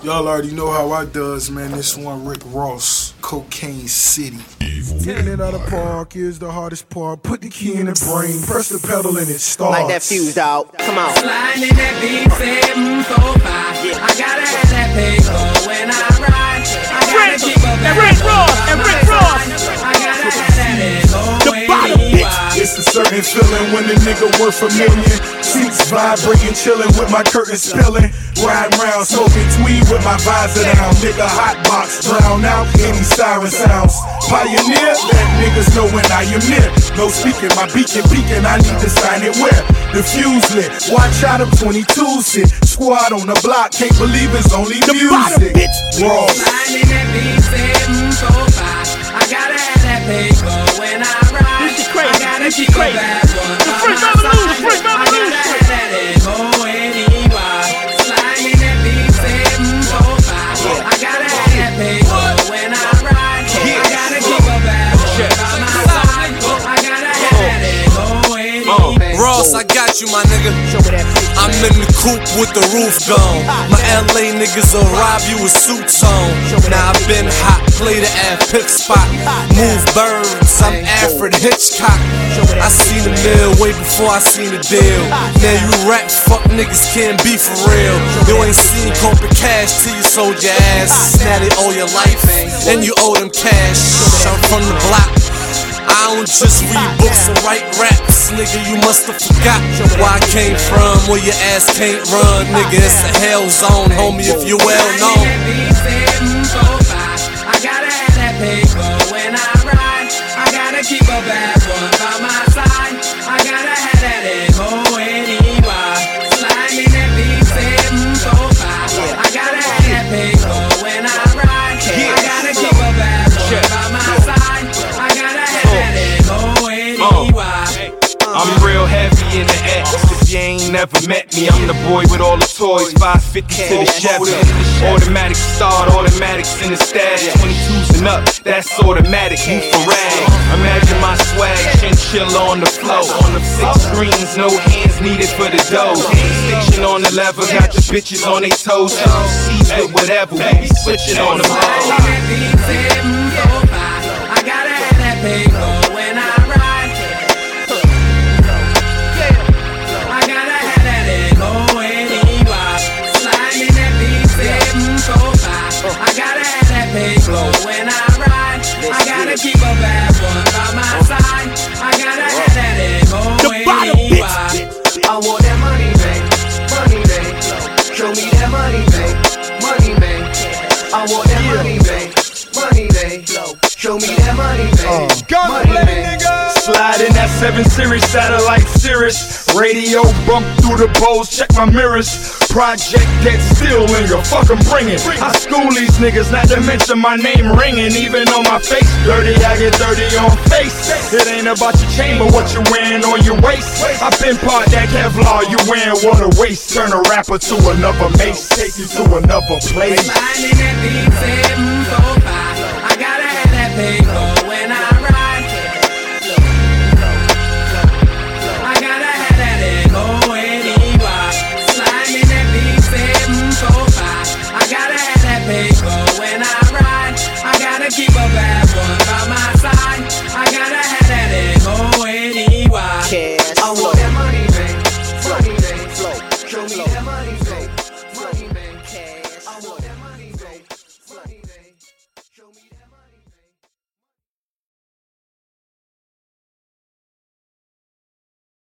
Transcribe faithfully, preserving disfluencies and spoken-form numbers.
Y'all already know how I does, man. This one, Rick Ross, Cocaine City. Hitting it out of park is the hardest part. Put the key in the brain, press the pedal and it starts. Like that fuse, dog. Come on. Sliding in that big fat mm, four five. I gotta have that paper when I ride. I gotta keep up that Rick Ross and Rick Ross. I gotta have that the bottom bitch. It's a certain feeling when a nigga worth a million. Seats vibrating, chilling with my curtains spilling. Riding round, smoking tweed with my visor down. Nigga hot box, drown out any siren sounds. Pioneer, let niggas know when I am near. No speaking, my beacon beacon, I need to sign it where? The fuse lit, watch out of twenty-two sit. Squad on the block, can't believe it's only the music. Raw. Sliding in that big fat mm, four five. I gotta have that paper when I ride. This is crazy. I gotta This is keep crazy. a bad one. The Freak Revolution, the Freak I gotta Revolution. have that M O N E Y. Sliding in that big fat mm, four five. I gotta have that paper when I ride. I gotta keep a bad one by my side. I gotta have that M O N E Y. Ross, I got you, my nigga. I'm in the coupe with the roof gone. My L A niggas will rob you with suits on. Now I've been hot, play the ass pick spot. Move birds, I'm Alfred Hitchcock. I seen the mill way before I seen the deal. Now you rap, fuck niggas can't be for real. You ain't seen corporate cash till you sold your ass. Now they owe your life, and you owe them cash. I'm from the block. I don't just read books and write raps, nigga, you must have forgot where I came from, where your ass can't run, nigga, it's a hell zone, homie, if you well known. I gotta have that paper when I ride. I gotta keep a bad one by my side. I gotta have that M O N E Y. Sliding that big seven four five. I gotta have that paper when I ride. I gotta keep a bad one by my side. I gotta have that M O N E Y. I'm real heavy in the X. If you ain't never met me, I'm the boy with all the toys. five fifty to the Chevy. Automatic start, automatics in the stash. twenty-twos and up, that's automatic. You for rag. Imagine my swag, chinchilla on the floor. On the six screens, no hands needed for the dough. Station on the level, got the bitches on they toes. Seas with whatever, we be switching on the road. I gotta have that paper when I ride. I gotta have that M O N E Y. Sliding that big seven four five. I gotta have that paper when I ride. I gotta keep a bad one by my side. I gotta have that M O N E Y. I want that money, man. Money, man. Show me that money, man. Money, man. I want that money, man. Money, man. Show me that money, man. Money, man. Slide in that seven series satellite Cirrus. Radio bump through the bowls, check my mirrors. Project dead still in your fucking bringing. I school these niggas, not to mention my name ringing. Even on my face, dirty, I get dirty on face. It ain't about your chain, but what you wearing on your waist. I been part that Kevlar, you wearing what a waist. Turn a rapper to another mace, take you to another place. Sliding that big seven four five. I gotta have that paper